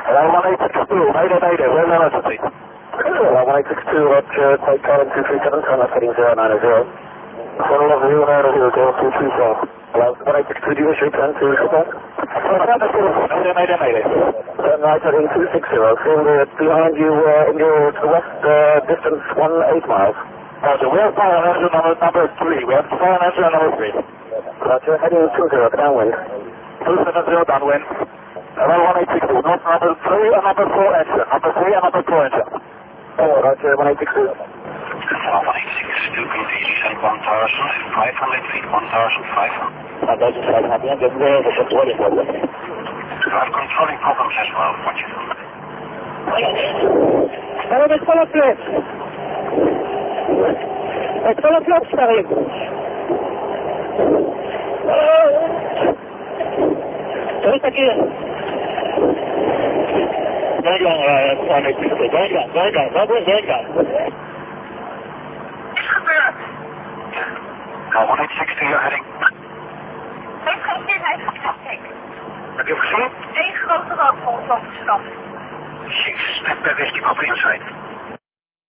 1862, mayday, where's emergency? 1862, Roger, take current 237, turn left heading 090. 710, Hello, 1862, do you wish to return to Japan? Mayday. Turn right heading 260, seeing behind you in your to the west, distance 18 miles. Roger, we have fire engine number 3, we have fire engine number 3. Roger, heading 20, downwind. 270 downwind. Hello, 1862, north number 3 and number 4 engine. Number 3 and number 4 engine. Oh, Roger, 1862. 1862, descend 1,500 feet, 1,500. 1,500, just there, the ship's waiting for you. I'm controlling problems as well, watch it. Alors, mets-toi la flèche. Mets-toi la flèche, t'arrives. Salut, t'inquiète. Venga, 162, Now 186 you're heading. Heeft geen zin, hij is gevlucht. Heb je hem gezien? Eén grote rookgolf over de stad. Jeez, net bij 15 op inside.